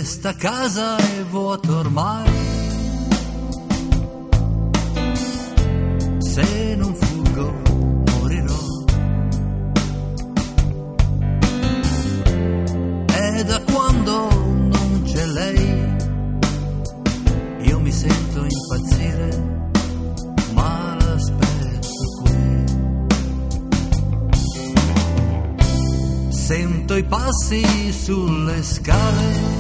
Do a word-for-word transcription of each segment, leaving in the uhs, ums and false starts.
Questa casa è vuota ormai, se non fuggo morirò. E da quando non c'è lei io mi sento impazzire, ma l'aspetto qui. Sento i passi sulle scale,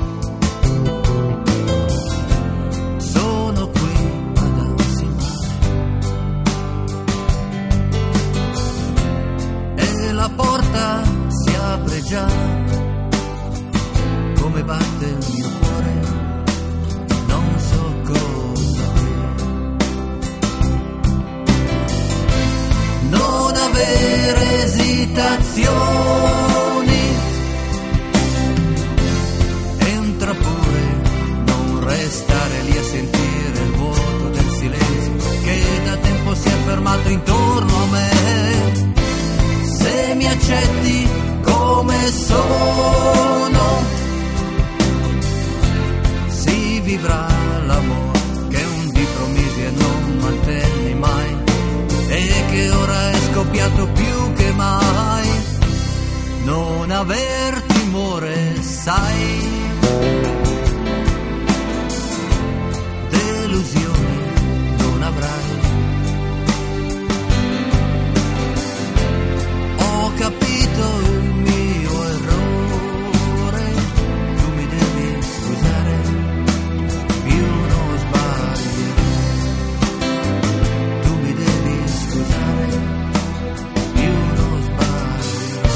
sono qui ad ansimare, e la porta si apre già, come batte il mio cuore, non so cosa dire. Non avere esitazioni, entra pure, non restare lì a sentire il vuoto del silenzio che da tempo si è fermato intorno a me. Se mi accetti come sono, si vivrà l'amore che un dì promisi e non mantenni mai, e che ora è scoppiato più che mai. Non aver timore, sai, delusioni non avrai. Ho capito il mio errore, tu mi devi scusare, io non sbaglierò. Tu mi devi scusare, io non sbaglierò.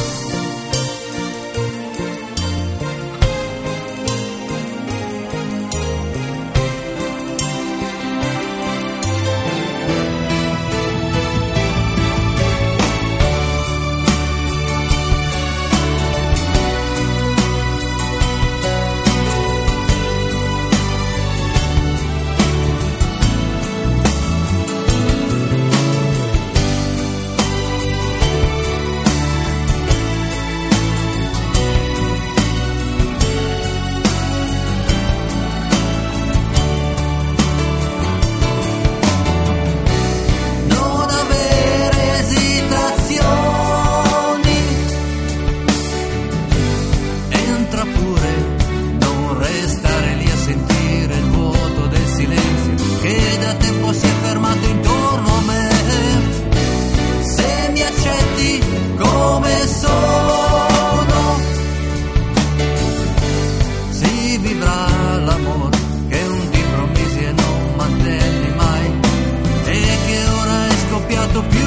Più